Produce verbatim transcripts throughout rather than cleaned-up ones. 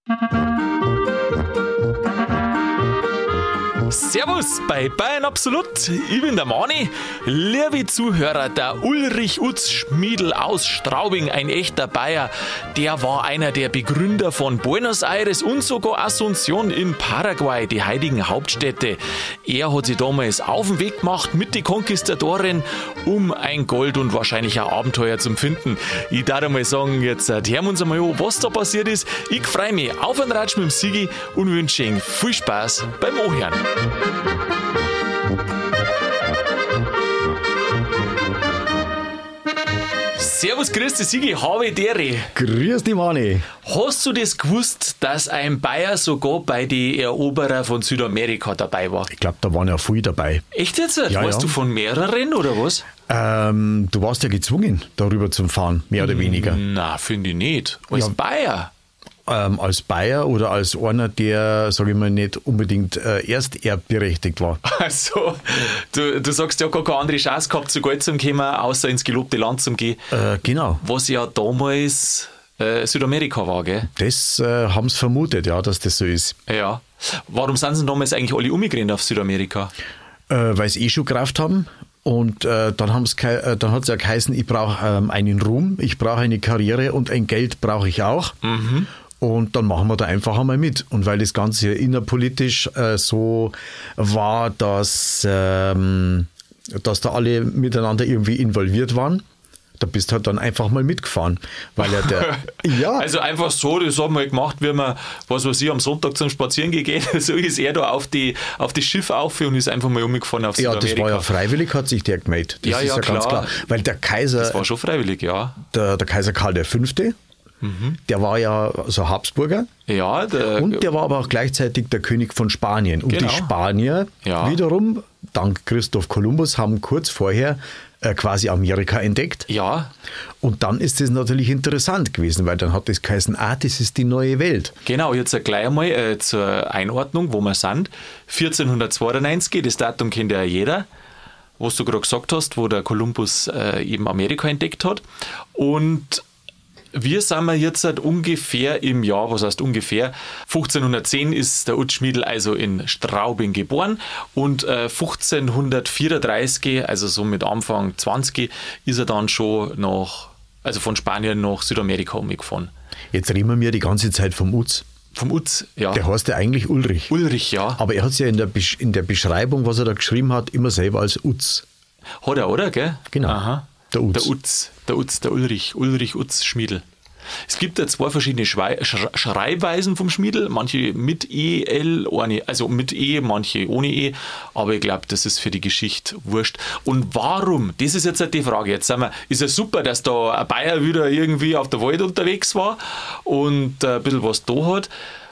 Servus bei Bayern Absolut, ich bin der Mani. Liebe Zuhörer, der Ulrich Utz Schmiedl aus Straubing, ein echter Bayer, der war einer der Begründer von Buenos Aires und sogar Asunción in Paraguay, die heutigen Hauptstädte. Er hat sich damals auf den Weg gemacht mit den Konquistadoren, um ein Gold und wahrscheinlich ein Abenteuer zu finden. Ich darf einmal sagen, jetzt hören wir uns einmal an, was da passiert ist. Ich freue mich auf einen Ratsch mit dem Sigi und wünsche Ihnen viel Spaß beim Anhören. Servus, grüß dich, Sigi, habe Dere. Grüß dich, Mani. Hast du das gewusst, dass ein Bayer sogar bei den Eroberer von Südamerika dabei war? Ich glaube, da waren ja viele dabei. Echt jetzt? Ja, warst ja. du von mehreren oder was? Ähm, du warst ja gezwungen, darüber zu fahren, mehr oder weniger. Na, finde ich nicht. Als Ja. Bayer. Ähm, als Bayer oder als einer, der, sage ich mal, nicht unbedingt äh, ersterbberechtigt war. Also, du, du sagst ja gar keine andere Chance gehabt, zu Geld zu kommen, außer ins gelobte Land zu gehen. Äh, genau. Was ja damals äh, Südamerika war, gell? Das äh, haben sie vermutet, ja, dass das so ist. Ja. Warum sind sie damals eigentlich alle umgerannt auf Südamerika? Äh, weil sie eh schon Kraft haben. Und äh, dann, haben's gehei- äh, dann hat es ja geheißen, ich brauche ähm, einen Ruhm, ich brauche eine Karriere und ein Geld brauche ich auch. Mhm. Und dann machen wir da einfach einmal mit. Und weil das Ganze innerpolitisch äh, so war, dass, ähm, dass da alle miteinander irgendwie involviert waren, da bist du halt dann einfach mal mitgefahren. Weil ja der. ja. Also einfach so, das haben wir gemacht, wie wir, was weiß ich, am Sonntag zum Spazieren gehen. So ist er da auf die, auf das Schiff auf und ist einfach mal umgefahren auf Ja, Südamerika. das war ja freiwillig, hat sich der gemeldet. Das Ja, ist ja, ja, ganz klar. klar. Weil der Kaiser, Das war schon freiwillig, ja. der, der Kaiser Karl der Fünfte, der war ja so Habsburger. Ja, der, Und der war aber auch gleichzeitig der König von Spanien. Und Genau. die Spanier Ja. wiederum, dank Christoph Kolumbus, haben kurz vorher äh, quasi Amerika entdeckt. ja, Und dann ist das natürlich interessant gewesen, weil dann hat das geheißen, ah, das ist die neue Welt. genau, jetzt gleich einmal äh, zur Einordnung, wo wir sind. vierzehnhundertzweiundneunzig, das Datum kennt ja jeder, was du gerade gesagt hast, wo der Kolumbus äh, eben Amerika entdeckt hat. Und wir sind wir jetzt halt ungefähr im Jahr, was heißt ungefähr, fünfzehnhundertzehn ist der Utz Schmiedl also in Straubing geboren und äh, fünfzehnhundertvierunddreißig, also so mit Anfang zwanzig, ist er dann schon nach, also von Spanien nach Südamerika umgefahren. Jetzt reden wir mir die ganze Zeit vom Utz. Vom Utz, ja. Der heißt ja eigentlich Ulrich. Ulrich, ja. Aber er hat es ja in der, Besch- in der Beschreibung, was er da geschrieben hat, immer selber als Utz. Hat er, oder? Gell? Genau. Aha. Der Utz. Der Utz, der Utz, der Ulrich, Ulrich Utz Schmiedl. Es gibt ja zwei verschiedene Schwei- Sch- Schreibweisen vom Schmiedl, manche mit E, L, eine, also mit E, manche ohne E, aber ich glaube, das ist für die Geschichte wurscht. Und warum? Das ist jetzt halt die Frage. Jetzt sind wir, ist ja super, dass da ein Bayer wieder irgendwie auf der Wald unterwegs war und äh, ein bisschen was da hat.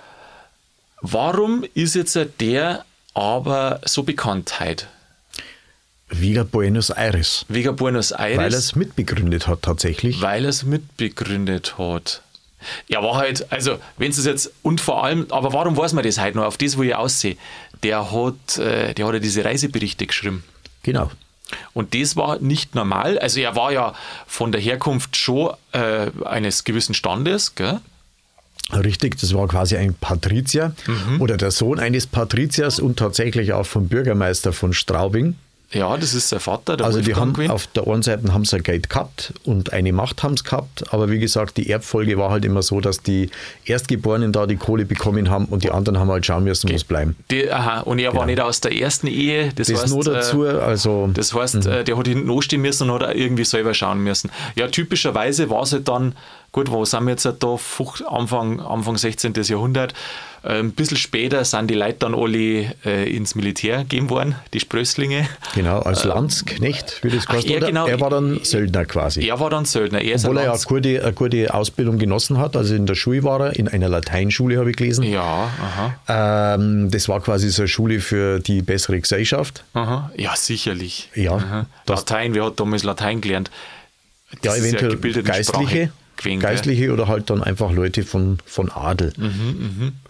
Warum ist jetzt der aber so bekannt heute? Wegen Buenos Aires. Wegen Buenos Aires? Weil er es mitbegründet hat tatsächlich. Weil er es mitbegründet hat. Er war halt, also, wenn es jetzt, und vor allem, aber warum weiß man das heute noch, auf das, wo ich aussehe? Der hat, äh, der hat ja diese Reiseberichte geschrieben. Genau. Und das war nicht normal. Also, er war ja von der Herkunft schon äh, eines gewissen Standes, gell? Richtig, das war quasi ein Patrizier oder der Sohn eines Patriziers und tatsächlich auch vom Bürgermeister von Straubing. Ja, das ist sein Vater, der Also die Wolfgang haben gewesen. auf der einen Seite haben sie ein Geld gehabt und eine Macht haben sie gehabt, aber wie gesagt, die Erbfolge war halt immer so, dass die Erstgeborenen da die Kohle bekommen haben und die anderen haben halt schauen müssen, was bleiben. Die, aha, und er war nicht aus der ersten Ehe. Das, Das heißt, nur dazu, äh, also Das heißt, äh, der hat hinten anstehen müssen und hat auch irgendwie selber schauen müssen. Ja, typischerweise war es halt dann, gut, wo sind wir jetzt halt da, Fuch- Anfang, Anfang sechzehnten. Jahrhundert, äh, ein bisschen später sind die Leute dann alle äh, ins Militär gegeben worden, die Sprösslinge. genau, als Landsknecht, wie das ach, heißt, er oder? genau. Er war dann Söldner quasi. Er war dann Söldner. Er ist Obwohl ein er ja Lands- eine gute, eine gute Ausbildung genossen hat, also in der Schule war er, in einer Lateinschule habe ich gelesen. Ja, aha, Ähm, das war quasi so eine Schule für die bessere Gesellschaft. aha. Ja, sicherlich. Ja, Aha. das- Latein, wer hat damals Latein gelernt? Ja, Das ist eventuell gebildete Geistliche, Sprache gewesen, gell? Geistliche oder halt dann einfach Leute von, von Adel.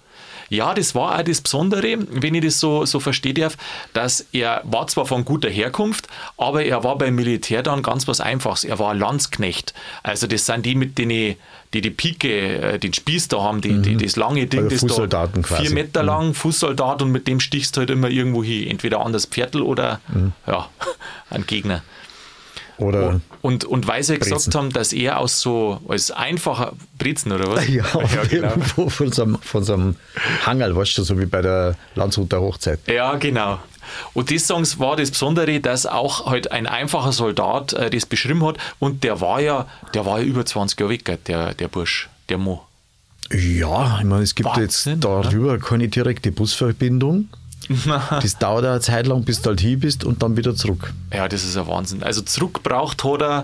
Ja, das war auch das Besondere, wenn ich das so, so verstehen darf, dass er war zwar von guter Herkunft, aber er war beim Militär dann ganz was Einfaches. Er war ein Landsknecht. Also das sind die, mit denen die die Pike, den Spieß da haben, die, die das lange Ding, also das da quasi. vier Meter lang, mhm. Fußsoldat, und mit dem stichst du halt immer irgendwo hin. Entweder an das Pferdl oder mhm. ja, an Gegner. Oder und, und weil sie Brezen. gesagt haben, dass er aus so als einfacher Brezen oder was? Ja, ja genau. von, so einem, von so einem Hangerl, weißt du, so wie bei der Landshuter Hochzeit. Ja, genau. Und das sagen, war das Besondere, dass auch halt ein einfacher Soldat äh, das beschrieben hat, und der war ja, der war ja über zwanzig Jahre weg, der, der Bursch, der Mo. Ja, ich meine, es gibt Wahnsinn, jetzt darüber oder? keine direkte Busverbindung. Das dauert eine Zeit lang, bis du halt hin bist und dann wieder zurück. Ja, das ist ein Wahnsinn. Also zurückgebraucht hat er,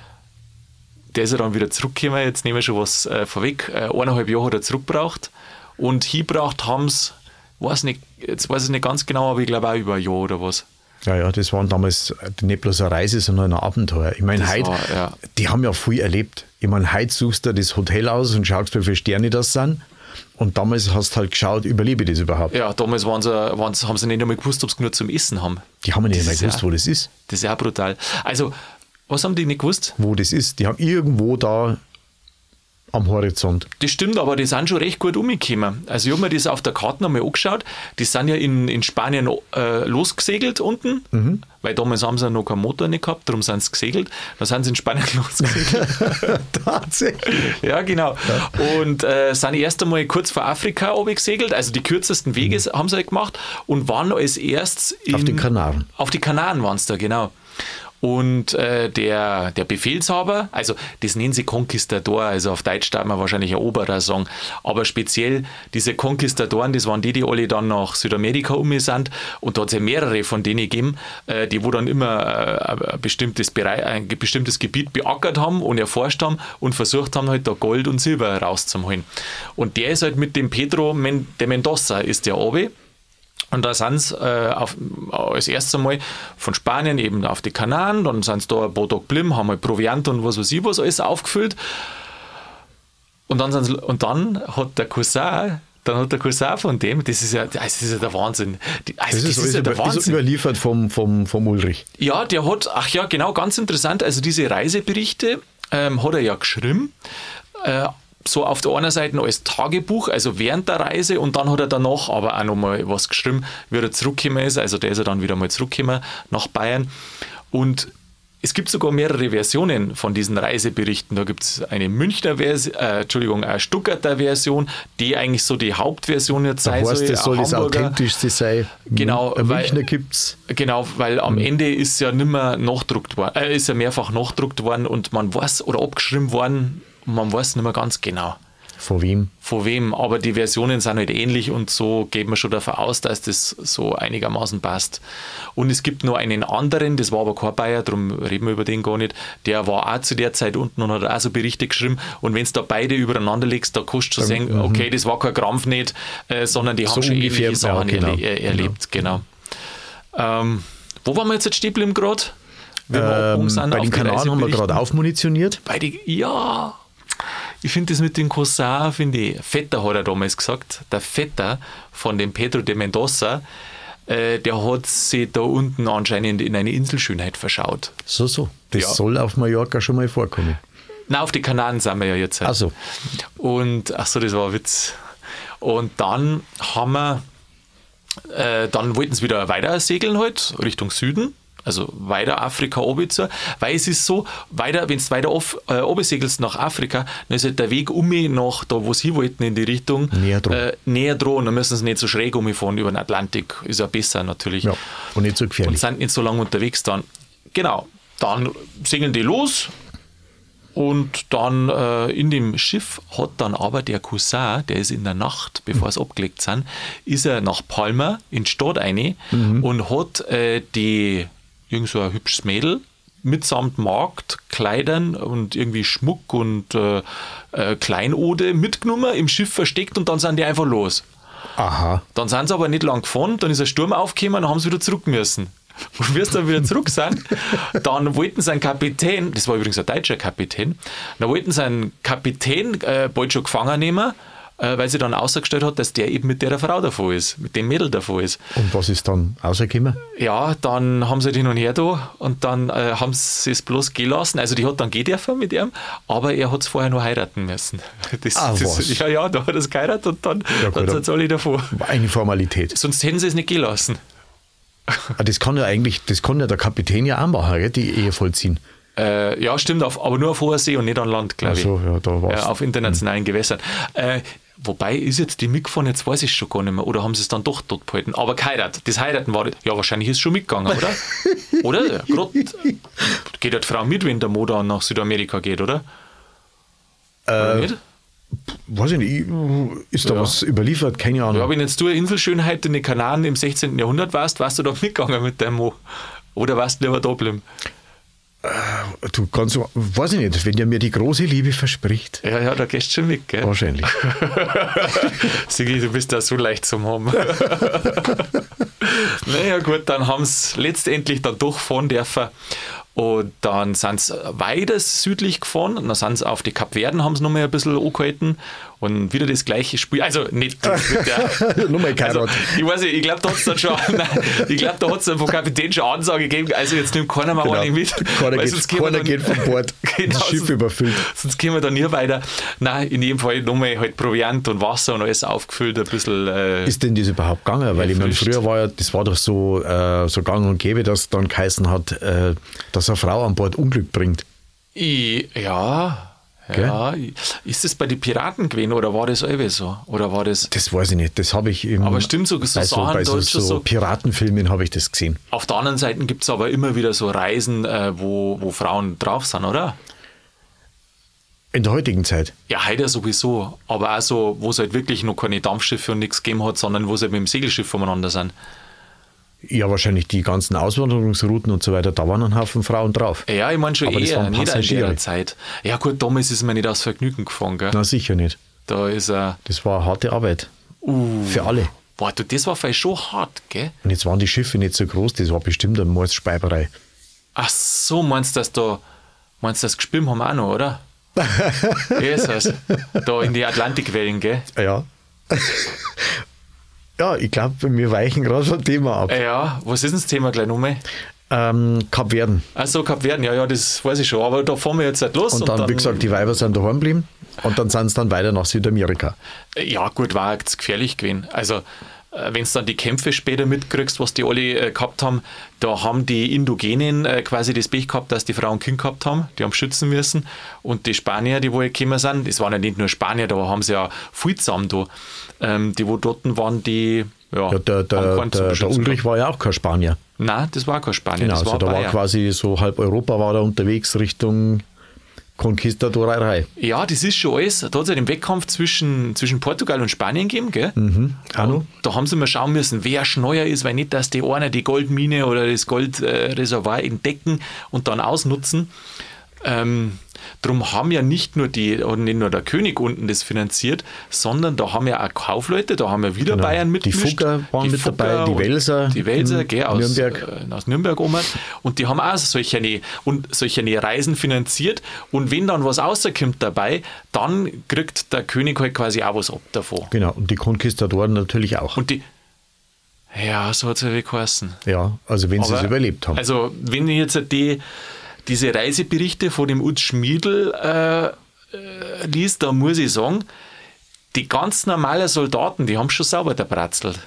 der ist ja dann wieder zurückgekommen, jetzt nehmen wir schon was äh, vorweg, äh, eineinhalb Jahre hat er zurückgebraucht, und hingebracht haben es, weiß nicht, jetzt weiß ich nicht ganz genau, aber ich glaube auch über ein Jahr oder was. Ja, ja, das waren damals nicht bloß eine Reise, sondern ein Abenteuer. Ich meine, heute, war, ja. die haben ja viel erlebt. Ich meine, heute suchst du das Hotel aus und schaust, wie viele Sterne das sind. Und damals hast du halt geschaut, überlebe ich das überhaupt? Ja, damals waren sie, waren sie, haben sie nicht einmal gewusst, ob sie nur zum Essen haben. Die haben nicht einmal gewusst, ja, wo das ist. Das ist ja brutal. Also, was haben die nicht gewusst? Wo das ist. Die haben irgendwo da am Horizont. Das stimmt, aber die sind schon recht gut umgekommen. Also ich habe mir das auf der Karte nochmal angeschaut. Die sind ja in, in Spanien äh, losgesegelt unten, mhm. weil damals haben sie noch keinen Motor nicht gehabt, darum sind sie gesegelt. Da sind sie in Spanien losgesegelt. Tatsächlich? Ja, genau. Ja. Und äh, sind erst einmal kurz vor Afrika gesegelt, also die kürzesten Wege mhm. haben sie halt gemacht, und waren als erstes in, auf die Kanaren. Auf die Kanaren waren es da, genau. Und äh, der, der Befehlshaber, also das nennen sie Conquistador, also auf Deutsch darf man wahrscheinlich ein Oberer sagen, aber speziell diese Conquistadoren, das waren die, die alle dann nach Südamerika um sind, und da hat es ja mehrere von denen gegeben, äh, die wo dann immer äh, ein, bestimmtes Bereich, ein bestimmtes Gebiet beackert haben und erforscht haben und versucht haben, halt da Gold und Silber rauszuholen. Und der ist halt mit dem Pedro Men- de Mendoza ist der Obi. Und da sind sie äh, auf, als erstes Mal von Spanien eben auf die Kanaren, dann sind sie da ein paar Tage geblieben, haben halt Proviant und was weiß ich was alles aufgefüllt. Und dann, sind sie, und dann hat der Cousin, dann hat der Cousin von dem, das ist ja, das ist ja der Wahnsinn. Also das, das ist, ist ja der Wahnsinn. Ist überliefert vom, vom, vom Ulrich. Ja, der hat, ach ja, genau, ganz interessant, also diese Reiseberichte ähm, hat er ja geschrieben, äh, so auf der einen Seite als Tagebuch, also während der Reise, und dann hat er danach aber auch nochmal was geschrieben, wie er zurückgekommen ist, also der ist ja dann wieder mal zurückgekommen nach Bayern, und es gibt sogar mehrere Versionen von diesen Reiseberichten. Da gibt es eine Münchner Version, äh, Entschuldigung, eine Stuttgarter Version, die eigentlich so die Hauptversion jetzt sein soll. Das soll das authentischste sein. Genau, ein weil, Münchner gibt's. Genau, weil am mhm. Ende ist ja nicht mehr nachgedruckt worden, äh, ist ja mehrfach nachgedruckt worden, und man weiß, oder abgeschrieben worden, man weiß nicht mehr ganz genau. Von wem? Von wem, aber die Versionen sind halt ähnlich, und so geht man schon davon aus, dass das so einigermaßen passt. Und es gibt noch einen anderen, das war aber kein Bayer, darum reden wir über den gar nicht, der war auch zu der Zeit unten und hat auch so Berichte geschrieben, und wenn du da beide übereinander legst, da kannst du schon sagen, mhm. okay, das war kein Krampf nicht, äh, sondern die so haben schon ähnliche Sachen ja, genau. erle- erlebt. Genau. genau. Ähm, wo waren wir jetzt stehen geblieben gerade? Ähm, bei den Kanaren haben wir gerade aufmunitioniert. Bei die, ja... Ich finde das mit dem Cousin, finde ich, Vetter hat er damals gesagt, der Vetter von dem Pedro de Mendoza, äh, der hat sich da unten anscheinend in eine Inselschönheit verschaut. So, so. Das ja. soll auf Mallorca schon mal vorkommen. Nein, auf die Kanaren sind wir ja jetzt. Halt. Ach so. Und, ach so, das war ein Witz. Und dann haben wir, äh, dann wollten sie wieder weiter segeln halt, Richtung Süden. Also weiter Afrika runter, weil es ist so, weiter, wenn du weiter auf, äh, runtersegelst nach Afrika, dann ist halt der Weg um mich nach da, wo sie wollten, in die Richtung näher dran. Äh, näher dran. Dann müssen sie nicht so schräg umfahren über den Atlantik, ist ja besser natürlich. Ja, und nicht so gefährlich. Und sind nicht so lange unterwegs dann. Genau, dann segeln die los, und dann äh, in dem Schiff hat dann aber der Cousin, der ist in der Nacht, bevor es mhm. abgelegt sind, ist er nach Palma in die Stadt rein mhm. und hat äh, die irgend so ein hübsches Mädel mitsamt Markt, Kleidern und irgendwie Schmuck und äh, äh, Kleinode mitgenommen, im Schiff versteckt, und dann sind die einfach los. Aha. Dann sind sie aber nicht lang gefahren, dann ist ein Sturm aufgekommen, dann haben sie wieder zurück müssen. Und wie sie dann wieder zurück sind, dann wollten sie einen Kapitän, das war übrigens ein deutscher Kapitän, dann wollten sie einen Kapitän äh, bald schon gefangen nehmen, äh, weil sie dann ausgestellt hat, dass der eben mit der Frau davon ist, mit dem Mädel davon ist. Und was ist dann rausgekommen? Ja, dann haben sie hin und her da und dann äh, haben sie es bloß gehen lassen. Also die hat dann gehen dürfen mit ihm, aber er hat es vorher noch heiraten müssen. Das, Ah, das, was? Ja, ja, da hat er es geheiratet und dann, Ja, dann gut, sind sie alle davon. Eine Formalität. Sonst hätten sie es nicht gehen lassen. Ah, das kann ja eigentlich, das kann ja der Kapitän ja auch machen, gell, die Ehe vollziehen. Äh, ja, stimmt, auf, aber nur auf hoher See und nicht an Land, glaube ich. Ach so, ja, da war's. Ja, auf internationalen mhm. Gewässern. Äh, wobei, ist jetzt die mitgefahren, jetzt weiß ich schon gar nicht mehr, oder haben sie es dann doch dort behalten? Aber geheiratet, das Heiraten war, ja, wahrscheinlich ist es schon mitgegangen, oder? Oder? Grad, geht ja die Frau mit, wenn der Mo dann nach Südamerika geht, oder? Oder Äh, nicht? Weiß ich nicht, ist da Ja. was überliefert? Keine Ahnung. Ja, wenn jetzt du eine Inselschönheit in den Kanaren im sechzehnten. Jahrhundert warst, warst du da mitgegangen mit deinem Mo? Oder warst du lieber da bleiben? Du kannst, weiß ich nicht, wenn der mir die große Liebe verspricht. Ja, ja, da gehst du schon mit, gell? Wahrscheinlich. Sigi, du bist da so leicht zum Haben. Naja, gut, dann haben sie letztendlich dann doch fahren dürfen. Und dann sind sie weiter südlich gefahren und dann sind sie auf die Kapverden, haben sie nochmal ein bisschen angehalten und wieder das gleiche Spiel. Also nicht mit der. Nochmal kein Also, Rad. ich weiß nicht, ich glaube, da hat es dann schon, nein, ich glaube, da hat es dann vom Kapitän schon Ansage gegeben, also jetzt nimmt keiner mal Genau. einen mit. Keiner, weil geht, sonst können wir keiner dann- geht von Bord. Genau, Das Schiff sonst- überfüllt. Sonst können wir da nie weiter. Nein, in jedem Fall nochmal halt Proviant und Wasser und alles aufgefüllt, ein bisschen. Äh, Ist denn das überhaupt gegangen? Weil ich meine, Erfrischt. früher war ja, das war doch so, äh, so gang und gäbe, dass dann geheißen hat, äh, dass eine Frau an Bord Unglück bringt. ich, ja. Ja, ist das bei den Piraten gewesen oder war das irgendwie so? Oder war das. Das weiß ich nicht. Das habe ich im, Aber stimmt, so- so bei so, Sachen, bei da so, ist schon so so- Piratenfilmen habe ich das gesehen. Auf der anderen Seite gibt es aber immer wieder so Reisen, äh, wo, wo Frauen drauf sind, oder? In der heutigen Zeit. Ja, heute sowieso. Aber auch so, wo es halt wirklich noch keine Dampfschiffe und nichts gegeben hat, sondern wo sie halt mit dem Segelschiff voneinander sind. Ja, wahrscheinlich die ganzen Auswanderungsrouten und so weiter, da waren ein Haufen Frauen drauf. Ja, ich meine schon Aber das eher, waren nicht in Passagiere. der Zeit. Ja gut, damals ist man nicht aus Vergnügen gefahren, gell? Na, sicher nicht. Da ist er. Das war harte Arbeit. Uh, Für alle. boah, du, das war vielleicht schon hart, gell? Und jetzt waren die Schiffe nicht so groß, das war bestimmt eine Mordsspeiberei. Ach so, meinst du, dass da, meinst du, das Gespimmt haben wir auch noch, oder? Jesus, da in die Atlantikwellen, gell? Ja. Ja, ich glaube, wir weichen gerade vom Thema ab. Ja, was ist denn das Thema gleich nochmal? Ähm, Kapverden. Achso, Kapverden, ja, ja, das weiß ich schon, aber da fahren wir jetzt halt los. Und dann, wie gesagt, die Weiber sind daheim geblieben und dann sind sie dann weiter nach Südamerika. Ja, gut, war jetzt gefährlich gewesen. Also, wenn du dann die Kämpfe später mitkriegst, was die alle äh, gehabt haben, da haben die Indogenen äh, quasi das Pech gehabt, dass die Frauen Kind gehabt haben, die haben schützen müssen. Und die Spanier, die wo gekommen sind, das waren ja nicht nur Spanier, da haben sie ja viel zusammen da. Ähm, die, wo dort waren, die ja, Ja, der, haben der, keinen zum der, der Beschützen Ulrich gehabt. war ja auch kein Spanier. Nein, das war kein Spanier, Genau, das war also da war Bayer. quasi so halb Europa war da unterwegs Richtung Konquistadorerei. Ja, das ist schon alles. Da hat es ja den Wettkampf zwischen, zwischen Portugal und Spanien gegeben, gell? Mhm. Auch noch? Da haben sie mal schauen müssen, wer schneller ist, weil nicht, dass die einer die Goldmine oder das Goldreservoir entdecken und dann ausnutzen. Ähm, drum haben ja nicht nur die, oder nicht nur der König unten das finanziert, sondern da haben ja auch Kaufleute, da haben ja wieder Genau. Bayern Die mitgemischt. Fugger waren mit dabei, die und Welser Die Welser, in gell, aus Nürnberg. Äh, aus Nürnberg oben. Und die haben auch solche, eine, und solche eine Reisen finanziert. Und wenn dann was rauskommt dabei, dann kriegt der König halt quasi auch was ab davon. Genau, und die Konquistadoren natürlich auch. Und die, ja, so hat es ja wie geheißen. Ja, also wenn sie es Aber- überlebt haben. Also, wenn ich jetzt die, diese Reiseberichte von dem Utz Schmiedl äh, äh, liest, da muss ich sagen, die ganz normalen Soldaten, die haben schon sauber der Bratzelt.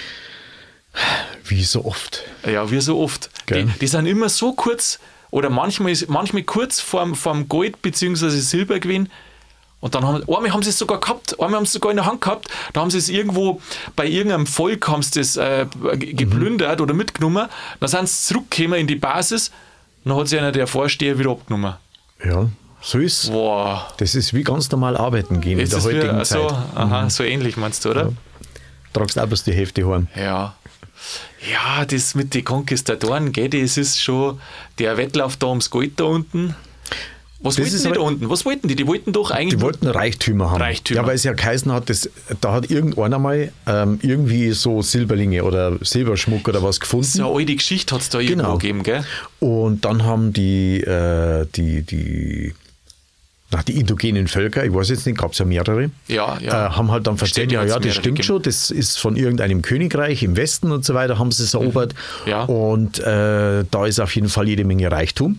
Wie so oft. Ja, wie so oft. Gell? Die, die sind immer so kurz oder manchmal, ist- manchmal kurz vorm, vorm Gold bzw. Silber gewesen. Und dann haben, einmal haben sie es sogar gehabt, einmal haben sie es sogar in der Hand gehabt, da haben sie es irgendwo, bei irgendeinem Volk haben sie das äh, ge- geplündert oder mitgenommen, dann sind sie zurückgekommen in die Basis, dann hat sich einer der Vorsteher wieder abgenommen. Ja, so ist Boah. Das ist wie ganz normal arbeiten gehen in Ist der das heutigen wieder, so, Zeit. aha, so ähnlich meinst du, oder? Tragst auch bloß die Hälfte heim. Ja. Ja, das mit den Konquistadoren, gell, das ist schon der Wettlauf da ums Gold da unten. Was Das wollten ist die aber- da unten? Was wollten die? Die wollten doch eigentlich. Die wollten Reichtümer haben. Reichtümer. Ja, weil es ja geheißen hat, das, da hat irgendeiner mal ähm, irgendwie so Silberlinge oder Silberschmuck oder was gefunden. so eine alte Geschichte hat es da irgendwo Genau. gegeben, gell? Und dann haben die, äh, die, die nach die indogenen Völker, ich weiß jetzt nicht, gab es ja mehrere, Ja, ja. Äh, haben halt dann erzählt, ja, Städte ja, hat's das mehrere stimmt gegeben. schon, das ist von irgendeinem Königreich im Westen und so weiter, haben sie es erobert. Ja. Und äh, da ist auf jeden Fall jede Menge Reichtum.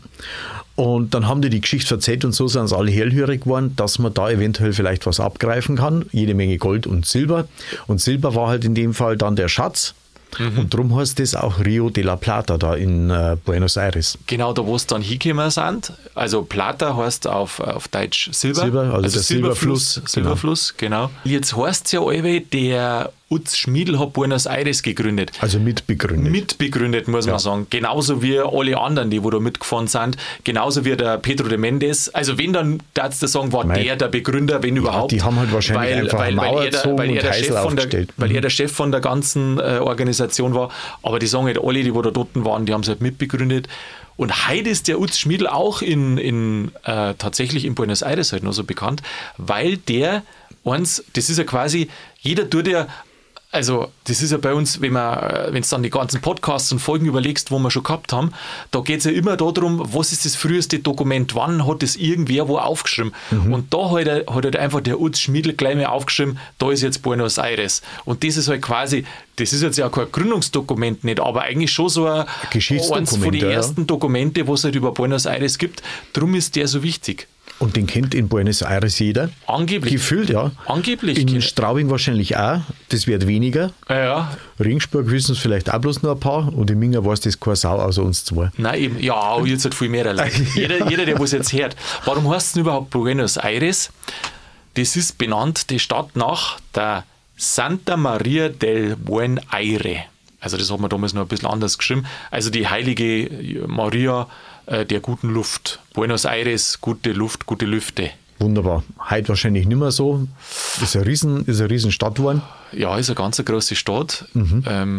Und dann haben die die Geschichte erzählt und so sind sie alle hellhörig geworden, dass man da eventuell vielleicht was abgreifen kann. Jede Menge Gold und Silber. Und Silber war halt in dem Fall dann der Schatz. Mhm. Und darum heißt das auch Rio de la Plata da in äh, Buenos Aires. Genau, da wo es dann hingekommen sind. Also Plata heißt auf, auf Deutsch Silber. Silber, also der Silberfluss. Silberfluss, Silberfluss, genau. Jetzt heißt es ja alle, der Utz Schmiedl hat Buenos Aires gegründet. Also mitbegründet. Mitbegründet, muss man Ja. sagen. Genauso wie alle anderen, die wo da mitgefahren sind. Genauso wie der Pedro de Mendes. Also wenn, dann darfst du sagen, war Mei. der der Begründer, wenn überhaupt. die haben halt wahrscheinlich weil, einfach weil, eine weil Mauer er der, gezogen weil er und der Chef Häusl von der, aufgestellt. Weil Mhm. er der Chef von der ganzen äh, Organisation war. Aber die sagen halt alle, die wo da dort waren, die haben es halt mitbegründet. Und heute ist der Utz Schmiedl auch in, in, äh, tatsächlich in Buenos Aires halt noch so bekannt, weil der eins, das ist ja quasi, jeder tut ja, also das ist ja bei uns, wenn man, wenn du dann die ganzen Podcasts und Folgen überlegst, wo wir schon gehabt haben, da geht es ja immer darum, was ist das früheste Dokument, wann hat das irgendwer wo aufgeschrieben. Mhm. Und da hat, er, hat halt einfach der Utz Schmiedl gleich mal aufgeschrieben, da ist jetzt Buenos Aires. Und das ist halt quasi, das ist jetzt ja kein Gründungsdokument nicht, aber eigentlich schon so ein, Geschichtsdokument, eins von den ja, ja. ersten Dokumente, was es halt über Buenos Aires gibt. Darum ist der so wichtig. Und den kennt in Buenos Aires jeder. Angeblich. Gefühlt, ja. Angeblich. In Straubing wahrscheinlich auch. Das wird weniger. Ja, ja. Regensburg wissen es vielleicht auch bloß noch ein paar. Und in Minga weiß das keine Sau außer uns zwei. Nein, eben, ja, jetzt hat viel mehr Leute. Jeder, jeder, der was jetzt hört. Warum heißt es denn überhaupt Buenos Aires? Das ist benannt, die Stadt nach der Santa Maria del Buen Aire. Also das hat man damals noch ein bisschen anders geschrieben. Also die heilige Maria äh, der guten Luft. Buenos Aires, gute Luft, gute Lüfte. Wunderbar. Heute wahrscheinlich nicht mehr so. Ist eine riesen, ist eine riesen Stadt geworden. Ja, ist eine ganz große Stadt. Mhm. Ähm,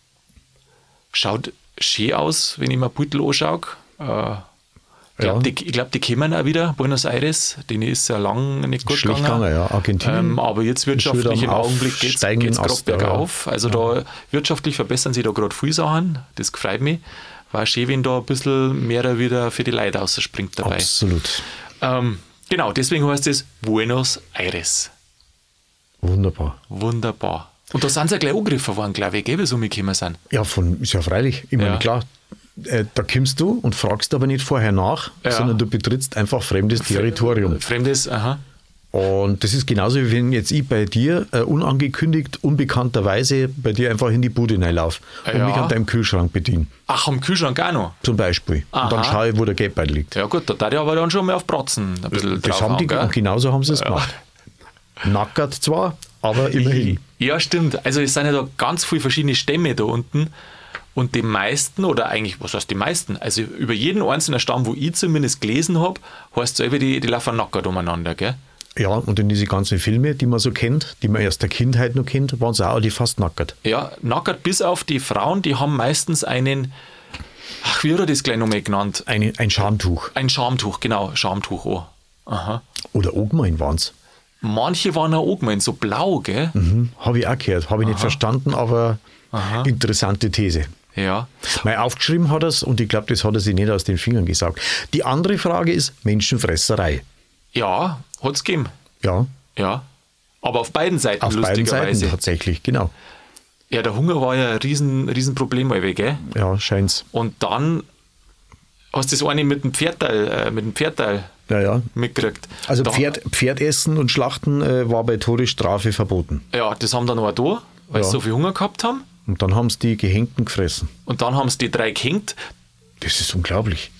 schaut schön aus, wenn ich mir Beutel anschaue. Äh, ich glaube, Ja. die, ich glaub, die kommen auch wieder, Buenos Aires. Denen ist ja lang nicht gut Schlecht gegangen. gegangen, ja. Argentinien Ähm, aber jetzt wirtschaftlich ist im wieder am Augenblick geht es aufsteigenden gerade Ast, ja, bergauf. Also da wirtschaftlich verbessern sie da gerade viele Sachen. Das gefreut mich. War schön, wenn da ein bisschen mehr wieder für die Leute rausspringt dabei. Absolut. Ähm, genau, deswegen heißt es Buenos Aires. Wunderbar. Wunderbar. Und da sind sie ja gleich angegriffen worden, glaube ich, gell, wie sie umgekommen sind. Ja, von, ist ja freilich. Ich meine, Ja. klar, äh, da kommst du und fragst aber nicht vorher nach, Ja. sondern du betrittst einfach fremdes Territorium. Fremdes, aha. Und das ist genauso, wie wenn jetzt ich bei dir äh, unangekündigt, unbekannterweise bei dir einfach in die Bude reinlaufe und Ja. mich an deinem Kühlschrank bediene, Ach, am Kühlschrank auch noch. zum Beispiel. Aha. Und dann schaue ich, wo der Geldbeutel liegt. Ja gut, da darf ich aber dann schon mal auf Bratzen ein bisschen Das drauf haben die, hauen, gell? und genauso haben sie es gemacht. Nackert zwar, aber immerhin. Ja, stimmt. Also es sind ja da ganz viele verschiedene Stämme da unten und die meisten, oder eigentlich, was heißt die meisten, also über jeden einzelnen Stamm, wo ich zumindest gelesen habe, heißt es immer, die, die laufen nackert umeinander, gell? Ja, und in diese ganzen Filme, die man so kennt, die man erst der Kindheit noch kennt, waren sie auch alle fast nackert. Ja, nackert bis auf die Frauen, die haben meistens einen, ach, wie hat er das gleich nochmal genannt? Eine, ein Schamtuch. Ein Schamtuch, genau, Schamtuch auch. Aha. Oder Ogmein waren es. Manche waren auch gemeint, so blau, gell? Mhm, habe ich auch gehört. Habe ich nicht verstanden, aber interessante These. Ja. Mal aufgeschrieben hat er es und ich glaube, das hat er sich nicht aus den Fingern gesaugt. Die andere Frage ist Menschenfresserei. Ja, hat es gegeben. Ja, Ja. Aber auf beiden Seiten, auf beiden lustigerweise. Seiten tatsächlich, genau. Ja, der Hunger war ja ein riesen, riesen Problem, gell? Ja, scheint's. Und dann hast du das eine mit dem Pferdteil, äh, mit dem Pferdteil Ja, ja. mitgekriegt. Also da, Pferd, Pferdessen und Schlachten äh, war bei Todesstrafe verboten. Ja, das haben dann auch da, weil Ja. sie so viel Hunger gehabt haben. Und dann haben sie die Gehängten gefressen. Und dann haben sie die drei gehängt. Das ist unglaublich.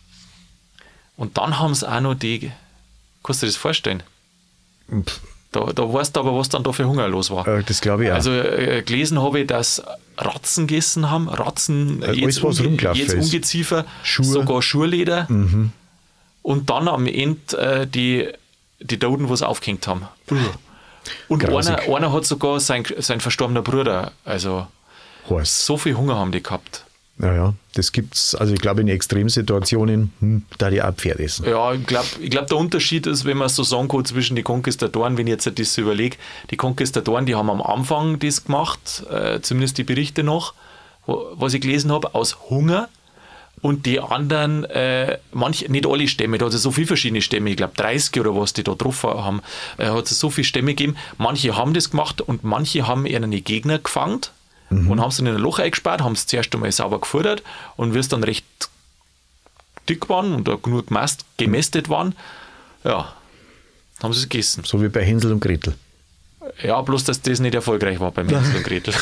Und dann haben sie auch noch die, kannst du dir das vorstellen? Pff, Da, da weißt du aber, was dann da für Hunger los war. äh, das glaube ich auch. Also äh, gelesen habe ich, dass Ratzen gegessen haben, Ratzen, Äh, jetzt, alles, was Unge rumgelaufen jetzt ist. Ungeziefer, Schuhe. sogar Schuhleder. Und dann am Ende äh, die, die Toten, was aufgehängt haben. Und Grausig. einer, einer hat sogar sein, sein verstorbener Bruder, also Horst. so viel Hunger haben die gehabt. Ja, ja, das gibt's. Also ich glaube, in Extremsituationen, hm, da die auch Pferd essen. Ja, ich glaube, ich glaub, der Unterschied ist, wenn man so sagen kann, zwischen den Konquistadoren, wenn ich jetzt das so überlege, die Konquistadoren, die haben am Anfang das gemacht, äh, zumindest die Berichte noch, wo, was ich gelesen habe, aus Hunger, und die anderen, äh, manche, nicht alle Stämme, da hat es so viele verschiedene Stämme, ich glaube dreißig oder was, die da drauf haben, äh, hat es so viele Stämme gegeben. Manche haben das gemacht und manche haben eher eine Gegner gefangen mhm. und haben es in ein Loch eingespart, haben es zuerst einmal sauber gefordert und wie es dann recht dick waren und da genug gemäst, gemästet waren, ja, haben sie es gegessen. So wie bei Hänsel und Gretel. Ja, bloß, dass das nicht erfolgreich war beim Hänsel und Gretel.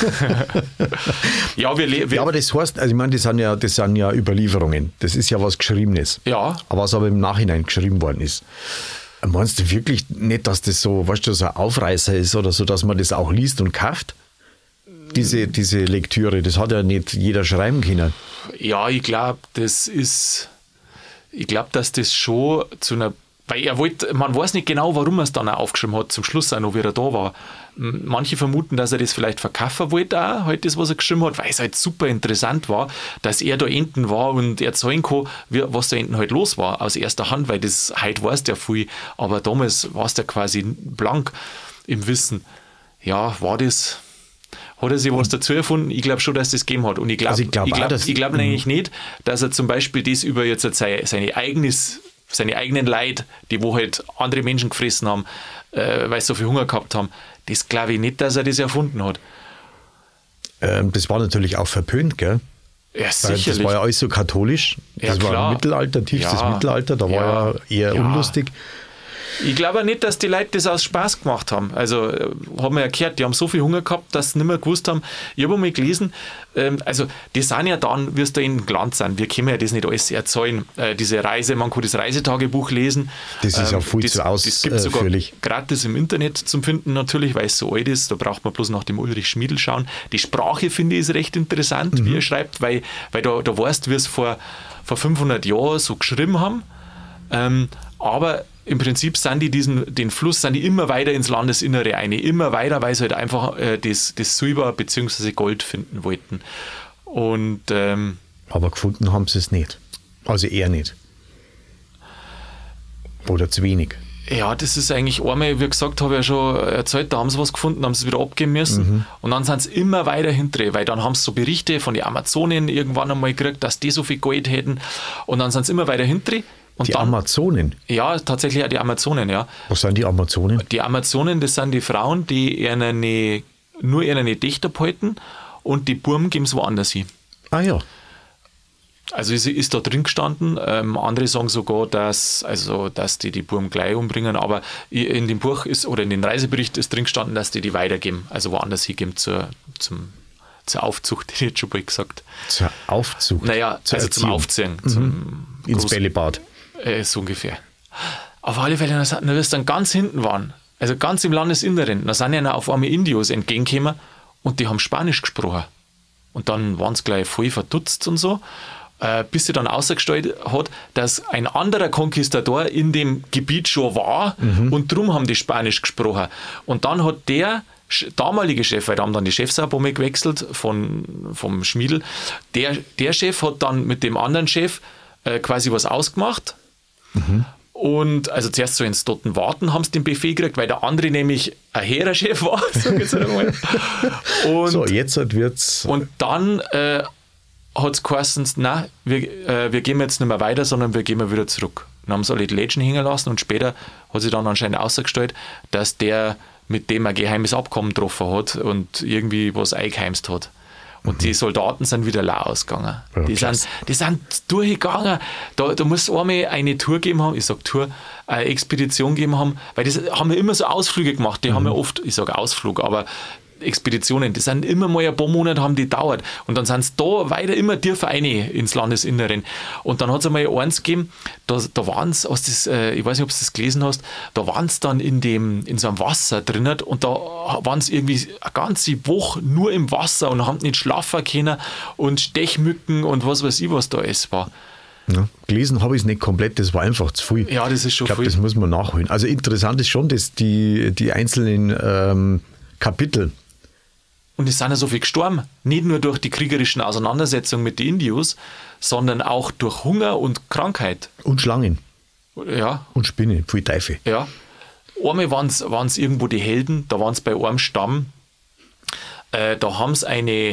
ja, wir, wir ja, aber das heißt, also ich meine, das sind, ja, das sind ja Überlieferungen. Das ist ja was Geschriebenes. Ja. Aber was aber im Nachhinein geschrieben worden ist. Meinst du wirklich nicht, dass das so, weißt du, so ein Aufreißer ist oder so, dass man das auch liest und kauft? Diese, diese Lektüre, das hat ja nicht jeder schreiben können. Ja, ich glaube, das ist, ich glaube, dass das schon zu einer, weil er wollte, man weiß nicht genau, warum er es dann auch aufgeschrieben hat, zum Schluss auch noch, wie er da war. Manche vermuten, dass er das vielleicht verkaufen wollte auch, halt das, was er geschrieben hat, weil es halt super interessant war, dass er da enten war und erzählen kann, wie, was da enten halt los war, aus erster Hand, weil das heute weiß der viel, aber damals war es ja quasi blank im Wissen. Ja, war das... Hat er sich was dazu erfunden? Ich glaube schon, dass das gegeben hat. Und ich glaube also ich glaub ich glaub, glaub, glaub nämlich nicht, dass er zum Beispiel das über jetzt seine, seine, eigenes, seine eigenen Leid, die wo halt andere Menschen gefressen haben, äh, weil sie so viel Hunger gehabt haben, das glaube ich nicht, dass er das erfunden hat. Ähm, das war natürlich auch verpönt, gell? Ja, sicherlich. Das war ja alles so katholisch. Das ja, war Mittelalter, tiefstes ja, Mittelalter, da ja, war ja eher ja. unlustig. Ich glaube auch nicht, dass die Leute das aus Spaß gemacht haben. Also, äh, haben wir ja gehört, die haben so viel Hunger gehabt, dass sie nicht mehr gewusst haben. Ich habe einmal gelesen, ähm, also, die sind ja dann, wie es da in Glanz sind. Wir können ja das nicht alles erzählen. Äh, diese Reise, man kann das Reisetagebuch lesen. Das ist ähm, ja viel das, zu ausführlich. Das gibt es sogar gratis im Internet zum Finden natürlich, weil es so alt ist. Da braucht man bloß nach dem Ulrich Schmiedl schauen. Die Sprache, finde ich, ist recht interessant, mhm. wie er schreibt, weil, weil da, da weißt, wie es vor, vor fünfhundert Jahren so geschrieben haben. Ähm, aber im Prinzip sind die diesen, den Fluss sind die immer weiter ins Landesinnere ein, immer weiter, weil sie halt einfach äh, das, das Silber bzw. Gold finden wollten. Und, ähm, aber gefunden haben sie es nicht. Also eher nicht. Oder zu wenig. Ja, das ist eigentlich einmal, wie gesagt, habe ich ja schon erzählt, da haben sie was gefunden, haben sie es wieder abgeben müssen. Mhm. Und dann sind sie immer weiter hinterher, weil dann haben sie so Berichte von den Amazonen irgendwann einmal gekriegt, dass die so viel Gold hätten. Und dann sind sie immer weiter hinterher. Und die dann, Amazonen? Ja, tatsächlich auch die Amazonen, ja. Was sind die Amazonen? Die Amazonen, das sind die Frauen, die eine, nur ihre Dichter behalten und die Burmen geben es woanders hin. Ah ja. Also sie ist da drin gestanden. Ähm, andere sagen sogar, dass, also, dass die die Burmen gleich umbringen, aber in dem Buch ist, oder in dem Reisebericht ist drin gestanden, dass die die weitergeben, also woanders hingeben zur, zum, zur Aufzucht, hätte ich jetzt schon bald gesagt. Zur Aufzucht? Naja, zur also Erziehung. zum Aufziehen. Mhm. Zum ins Bällebad. Äh, so ungefähr. Auf alle Fälle, dann wir dann ganz hinten waren, also ganz im Landesinneren, da sind ja auf einmal Indios entgegengekommen und die haben Spanisch gesprochen. Und dann waren sie gleich voll verdutzt und so, äh, bis sie dann ausgestellt hat, dass ein anderer Konquistador in dem Gebiet schon war mhm. und drum haben die Spanisch gesprochen. Und dann hat der damalige Chef, weil da haben dann die Chefs auch ein gewechselt von, vom Schmiedl, der, der Chef hat dann mit dem anderen Chef äh, quasi was ausgemacht. Mhm. Und also zuerst so ins Toten Warten haben sie den Befehl gekriegt, weil der andere nämlich ein Heererchef war. So, jetzt und, so, jetzt wird's. Und dann äh, hat es geheißen, nein, wir, äh, wir gehen jetzt nicht mehr weiter, sondern wir gehen wieder zurück. Dann haben sie alle die Lädchen hängen lassen und später hat sich dann anscheinend ausgestellt, dass der mit dem ein geheimes Abkommen getroffen hat und irgendwie was eingeheimst hat. Und mhm. die Soldaten sind wieder lau ausgegangen. Ja, die, sind, die sind durchgegangen. Da, da muss einmal eine Tour geben haben, ich sage Tour, eine Expedition geben haben, weil das haben wir immer so Ausflüge gemacht. Die mhm. haben ja oft, ich sage Ausflug, aber Expeditionen, die sind immer mal ein paar Monate haben die gedauert. Und dann sind sie da weiter immer tiefer rein ins Landesinneren. Und dann hat es einmal eins gegeben, da, da waren es, äh, ich weiß nicht, ob du das gelesen hast, da waren es dann in, dem, in so einem Wasser drinnen und da waren es irgendwie eine ganze Woche nur im Wasser und haben nicht schlafen können und Stechmücken und was weiß ich, was da alles war. Ja, gelesen habe ich es nicht komplett, das war einfach zu viel. Ja, das ist schon ich glaube, viel. Das muss man nachholen. Also interessant ist schon, dass die, die einzelnen ähm, Kapitel. Und es sind ja so viel gestorben. Nicht nur durch die kriegerischen Auseinandersetzungen mit den Indios, sondern auch durch Hunger und Krankheit. Und Schlangen. Ja. Und Spinnen, viel Teufel. Ja. Einmal waren es irgendwo die Helden, da waren es bei einem Stamm, äh, da haben sie eine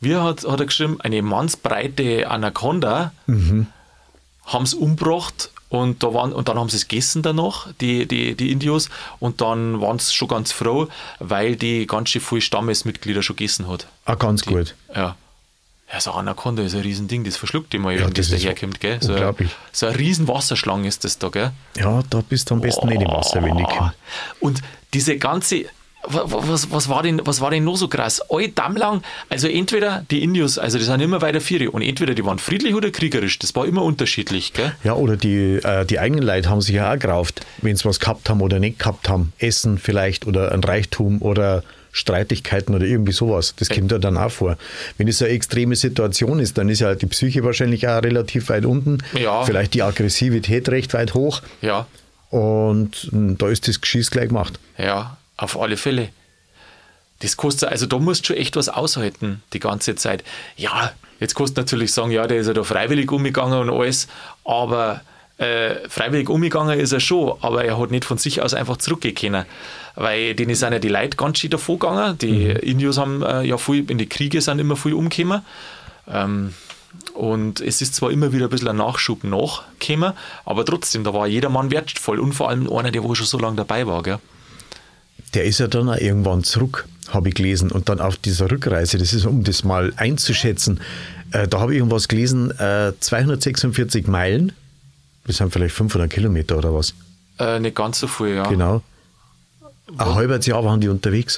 wie hat, hat er geschrieben, eine mannsbreite Anaconda mhm. haben sie umgebracht und, da waren, und dann haben sie es gegessen danach, die, die, die Indios, und dann waren sie schon ganz froh, weil die ganz schön viele Stammesmitglieder schon gegessen hat. Ah, ganz die, gut. Ja. Ja, so eine Anaconda ist ein Riesending, das verschluckt die mal, ja, wenn das, das daherkommt, gell? So, unglaublich. So eine riesen Wasserschlange ist das da, gell? Ja, da bist du am besten oh. nicht im Wasser, wenn die kommt. Und diese ganze, was, was, war denn, was war denn noch so krass? All lang, also entweder die Indios, also die sind immer weiter Viere, und entweder die waren friedlich oder kriegerisch, das war immer unterschiedlich, gell? Ja, oder die, äh, die eigenen Leute haben sich ja auch gerauft, wenn sie was gehabt haben oder nicht gehabt haben. Essen vielleicht oder ein Reichtum oder Streitigkeiten oder irgendwie sowas. Das kommt ja dann auch vor. Wenn es eine extreme Situation ist, dann ist ja die Psyche wahrscheinlich auch relativ weit unten. Ja. Vielleicht die Aggressivität recht weit hoch. Ja. Und da ist das Geschiss gleich gemacht. Ja, auf alle Fälle. Das kostet, also da musst du schon echt was aushalten, die ganze Zeit. Ja, jetzt kannst du natürlich sagen, ja, der ist ja da freiwillig umgegangen und alles, aber äh, freiwillig umgegangen ist er schon, aber er hat nicht von sich aus einfach zurückgehen können. Weil denen sind ja die Leute ganz schön davon gegangen. Die mhm. Indios haben äh, ja viel, in die Kriege sind immer viel umgekommen. Ähm, und es ist zwar immer wieder ein bisschen ein Nachschub nachgekommen, aber trotzdem, da war jeder Mann wertvoll und vor allem einer, der wo schon so lange dabei war. Gell? Der ist ja dann auch irgendwann zurück, habe ich gelesen. Und dann auf dieser Rückreise, das ist, um das mal einzuschätzen, äh, da habe ich irgendwas gelesen, äh, zweihundertsechsundvierzig Meilen, das sind vielleicht fünfhundert Kilometer oder was? Äh, nicht ganz so viel, ja. Genau. Ein halbes Jahr waren die unterwegs.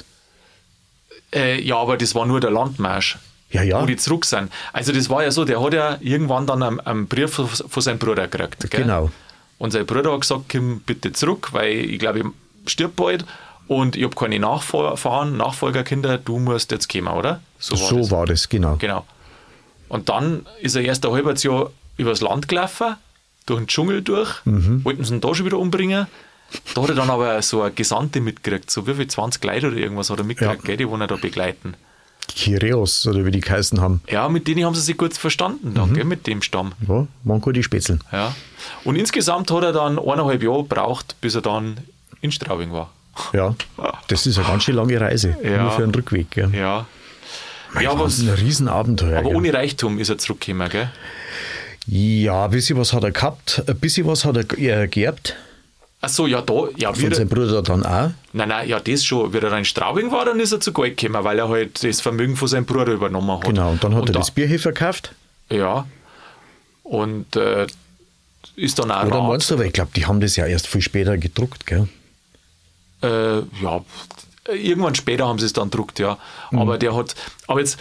Äh, ja, aber das war nur der Landmarsch, ja, ja. wo die zurück sind. Also das war ja so, der hat ja irgendwann dann einen, einen Brief von, von seinem Bruder gekriegt. Gell? Genau. Und sein Bruder hat gesagt, komm bitte zurück, weil ich glaube, ich stirb bald und ich habe keine Nachfahren, Nachfolgerkinder, du musst jetzt kommen, oder? So war, so das. war das, genau. Genau. Und dann ist er erst ein halbes Jahr übers Land gelaufen, durch den Dschungel durch, mhm. wollten sie ihn da schon wieder umbringen. Da hat er dann aber so eine Gesandte mitgekriegt, so wie viel, zwanzig Leute oder irgendwas hat er mitgekriegt, ja. gell, die wollen ihn da begleiten. Kireos, oder wie die geheißen haben. Ja, mit denen haben sie sich gut verstanden, dann, mhm. gell, mit dem Stamm. Ja, waren gute Spätzle. Ja. Und insgesamt hat er dann eineinhalb Jahre gebraucht, bis er dann in Straubing war. Ja, das ist eine ganz schön lange Reise, ja. nur für einen Rückweg. Gell. Ja. Mein ja, aber ein Riesenabenteuer. Aber gell. ohne Reichtum ist er zurückgekommen, gell? Ja, ein bisschen was hat er gehabt, ein bisschen was hat er geerbt. Ach so, ja, da. Ja, von seinem Bruder dann auch? Nein, nein, ja, das schon. Wie er in Straubing war, dann ist er zu Geld gekommen, weil er halt das Vermögen von seinem Bruder übernommen hat. Genau, und dann hat und er da, das Bier verkauft. Ja. Und äh, ist dann auch. Oder meinst du, aber ich glaube, die haben das ja erst viel später gedruckt, gell? Äh, ja, irgendwann später haben sie es dann gedruckt, ja. Mhm. Aber der hat. Aber jetzt.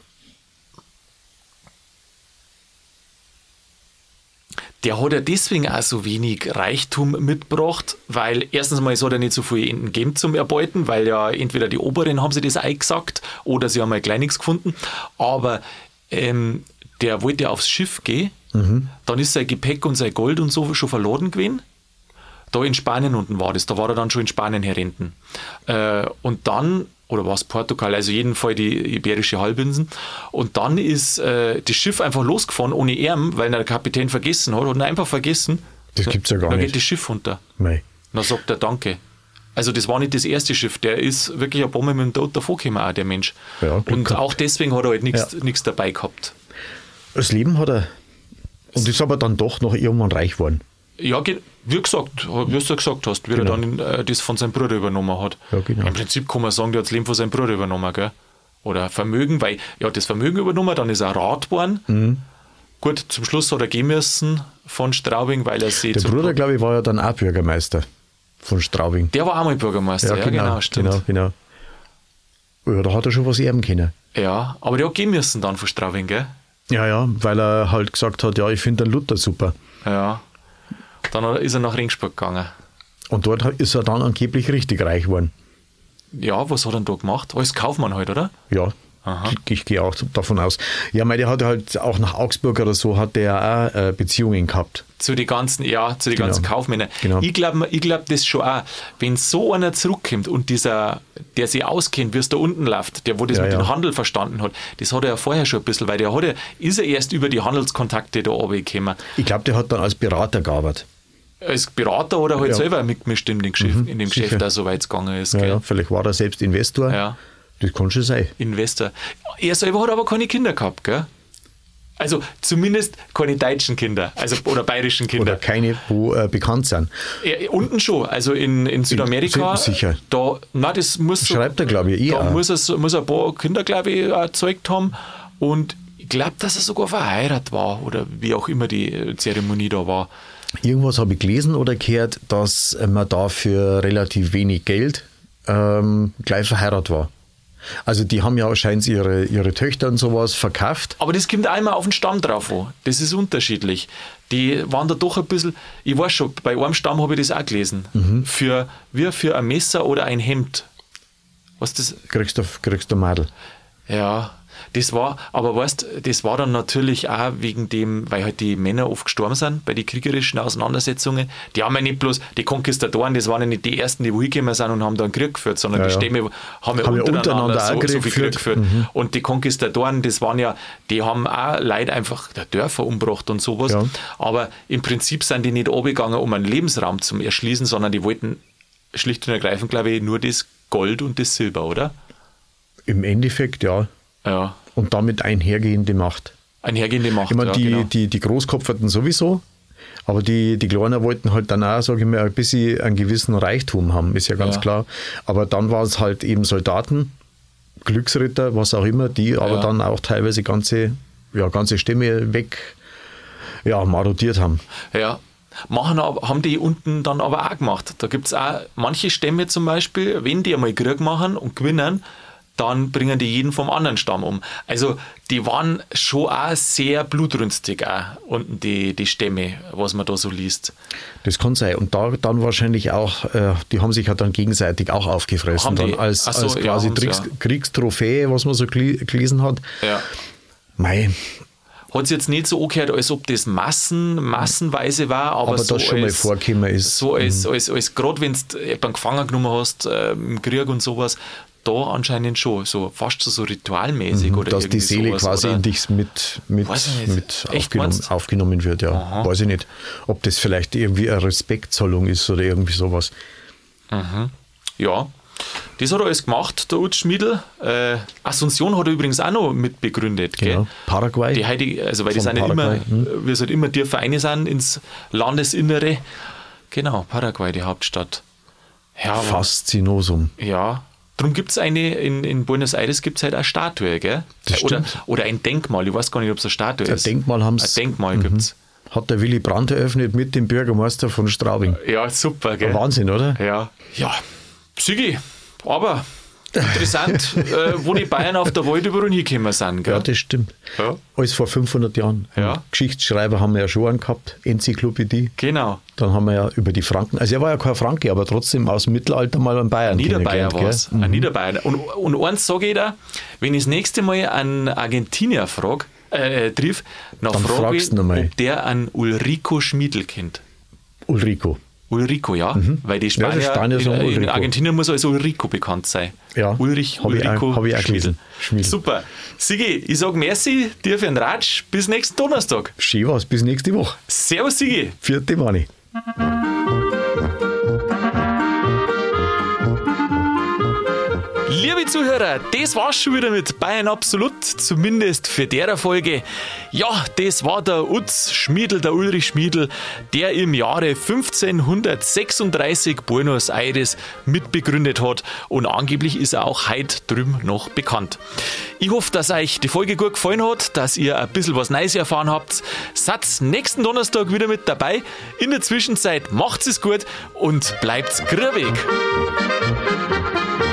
Der hat ja deswegen auch so wenig Reichtum mitgebracht, weil erstens mal, es hat er nicht so viel Enten gegeben zum Erbeuten, weil ja entweder die Oberen haben sie das eingesackt oder sie haben mal gleich nichts gefunden, aber ähm, der wollte ja aufs Schiff gehen, mhm. dann ist sein Gepäck und sein Gold und so schon verloren gewesen. Da in Spanien unten war das, da war er dann schon in Spanien herrenten. Äh, und dann, oder war es Portugal, also jeden Fall die Iberische Halbinsel. Und dann ist äh, das Schiff einfach losgefahren ohne Erben, weil der Kapitän vergessen hat, hat ihn einfach vergessen. Das gibt es ja gar dann nicht. Dann geht das Schiff runter. Nein. Dann sagt er Danke. Also das war nicht das erste Schiff, der ist wirklich ein paar Mal mit dem Tod davon gekommen, auch der Mensch. Ja, und gehabt. Auch deswegen hat er halt nichts ja. nichts dabei gehabt. Das Leben hat er, und ist aber dann doch noch irgendwann reich geworden. Ja, wie gesagt, wie du gesagt hast, wie genau. er dann äh, das von seinem Bruder übernommen hat. Ja, genau. Im Prinzip kann man sagen, der hat das Leben von seinem Bruder übernommen, gell? Oder Vermögen, weil er hat das Vermögen übernommen, dann ist er Rat geworden. Mhm. Gut, zum Schluss hat er gehen müssen von Straubing, weil er sich... Der Bruder, glaube ich, war ja dann auch Bürgermeister von Straubing. Der war auch mal Bürgermeister, ja, ja genau, genau, stimmt. Genau, genau. Ja, da hat er schon was erben können. Ja, aber der hat gehen müssen dann von Straubing, gell? Ja, ja, weil er halt gesagt hat, ja, ich finde den Luther super. Ja. Dann ist er nach Ringsburg gegangen. Und dort ist er dann angeblich richtig reich geworden. Ja, was hat er denn da gemacht? Als Kaufmann halt, oder? Ja, Aha. ich, ich gehe auch davon aus. Ja, meine, der hat halt auch nach Augsburg oder so, hat der auch äh, Beziehungen gehabt. Zu den ganzen, ja, zu den genau. ganzen Kaufmännern. Genau. Ich glaube ich glaub das schon auch, wenn so einer zurückkommt und dieser, der sich auskennt, wie es da unten läuft, der wo das ja, mit ja. dem Handel verstanden hat, das hat er ja vorher schon ein bisschen, weil der hat ja, ist er erst über die Handelskontakte da runtergekommen. Ich glaube, der hat dann als Berater gearbeitet. Als Berater oder halt ja. selber mitgemischt in dem Geschäft, Mhm, in dem sicher. Geschäft, da so weit es gegangen ist. Ja, gell? ja, vielleicht war er selbst Investor. Ja. Das kann schon sein. Investor. Er selber hat aber keine Kinder gehabt, gell? Also zumindest keine deutschen Kinder, also oder bayerischen Kinder. Oder keine, wo äh, bekannt sind. Ja, unten schon, also in, in Südamerika. Sicher. Da, na, das muss Schreibt er, glaube ich, eh Da auch. muss er, muss er ein paar Kinder, glaube ich, erzeugt haben. Und ich glaube, dass er sogar verheiratet war oder wie auch immer die Zeremonie da war. Irgendwas habe ich gelesen oder gehört, dass man da für relativ wenig Geld ähm, gleich verheiratet war. Also die haben ja wahrscheinlich ihre, ihre Töchter und sowas verkauft. Aber das kommt einmal auf den Stamm drauf an. Das ist unterschiedlich. Die waren da doch ein bisschen, ich weiß schon, bei einem Stamm habe ich das auch gelesen. Mhm. Für, wie für ein Messer oder ein Hemd. Was das? Kriegst du, kriegst du Madel. Ja, das war, aber weißt, das war dann natürlich auch wegen dem, weil halt die Männer oft gestorben sind bei den kriegerischen Auseinandersetzungen. Die haben ja nicht bloß, die Konquistadoren, das waren ja nicht die ersten, die hingekommen sind und haben da einen Krieg geführt, sondern ja, die ja. Stämme haben ja haben untereinander, untereinander so, auch Krieg so viel Krieg geführt. Mhm. Und die Konquistadoren, das waren ja, die haben auch Leute einfach der Dörfer umgebracht und sowas. Ja. Aber im Prinzip sind die nicht runtergegangen, um einen Lebensraum zu erschließen, sondern die wollten schlicht und ergreifend, glaube ich, nur das Gold und das Silber, oder? Im Endeffekt, ja. Ja. Und damit einhergehende Macht. Einhergehende Macht, Ich meine, ja, die, genau. die, die Großkopferten sowieso, aber die, die Kleiner wollten halt dann auch, sage ich mal, ein bisschen einen gewissen Reichtum haben, ist ja ganz Ja. klar. Aber dann war es halt eben Soldaten, Glücksritter, was auch immer, die aber Ja. dann auch teilweise ganze, ja, ganze Stämme weg ja, marodiert haben. Ja. Machen aber, haben die unten dann aber auch gemacht. Da gibt es auch manche Stämme zum Beispiel, wenn die einmal Krieg machen und gewinnen, dann bringen die jeden vom anderen Stamm um. Also die waren schon auch sehr blutrünstig auch unten die, die Stämme, was man da so liest. Das kann sein. Und da dann wahrscheinlich auch, äh, die haben sich ja dann gegenseitig auch aufgefressen, Haben die? dann als, Ach so, als ja, quasi haben's, Kriegs, ja. Kriegstrophäe, was man so gel- gelesen hat. Ja. Mei, Hat es jetzt nicht so angehört, als ob das Massen, massenweise war, aber, aber so das schon als, mal vorgekommen ist. so als, als, als gerade wenn du jemanden gefangen genommen hast äh, im Krieg und sowas, da anscheinend schon, so fast so, so ritualmäßig. Oder dass irgendwie die Seele sowas, quasi oder? in dich mit, mit, Weiß ich nicht. mit Echt, aufgenommen, meinst du? aufgenommen wird. Ja. Aha. Weiß ich nicht, ob das vielleicht irgendwie eine Respektzollung ist oder irgendwie sowas. Ja, das hat er alles gemacht, der Utz Schmiedl. Äh, Asunción hat er übrigens auch noch mit begründet. Genau. Gell? Paraguay. Die heutige, also weil die Von sind ja immer, Paraguay, hm. wie es halt immer die Vereine sind ins Landesinnere. Genau, Paraguay, die Hauptstadt. Ja, aber- Faszinosum. Ja, darum gibt es eine, in, in Buenos Aires gibt es halt eine Statue, gell? Das Oder, stimmt. oder ein Denkmal, ich weiß gar nicht, ob es eine Statue Ein ist. Denkmal haben Ein sie. Denkmal gibt's. Hat der Willy Brandt eröffnet mit dem Bürgermeister von Straubing. Ja, super, gell? Wahnsinn, oder? Ja, ja, Sigi, aber interessant, äh, wo die Bayern auf der Welt überall hingekommen sind, gell? Ja, das stimmt. Ja. Alles vor fünfhundert Jahren. Ja. Und Geschichtsschreiber haben wir ja schon einen gehabt, Enzyklopädie. Genau. Dann haben wir ja über die Franken, also er war ja kein Franke, aber trotzdem aus dem Mittelalter mal an Bayern Niederbayer kennengelernt, war es. gell? Mhm. Ein Niederbayer. Und, und eins sage ich da, wenn ich das nächste Mal einen Argentinier frage, äh, triff, dann, Dann frage ich, fragst du ihn einmal. ob der einen Ulrico Schmiedl kennt. Ulrico. Ulrico, ja, weil die Ja, Spanier, die Spanier in, sagen in Ulrico. Argentinien muss als Ulrico bekannt sein. Ja, Ulrich, hab ich auch- Ulrico, hab ich auch Schmiedl. gelesen. Schmiedl. Super. Sigi, ich sage merci dir für den Ratsch. Bis nächsten Donnerstag. Schön was, bis nächste Woche. Servus, Sigi. Vierte Mani. Liebe Zuhörer, das war's schon wieder mit Bayern Absolut, zumindest für der Folge. Ja, das war der Utz Schmiedl, der Ulrich Schmiedl, der im Jahre fünfzehnhundertsechsunddreißig Buenos Aires mitbegründet hat und angeblich ist er auch heute drüben noch bekannt. Ich hoffe, dass euch die Folge gut gefallen hat, dass ihr ein bisschen was Neues erfahren habt. Seid nächsten Donnerstag wieder mit dabei. In der Zwischenzeit macht's es gut und bleibt's grübig.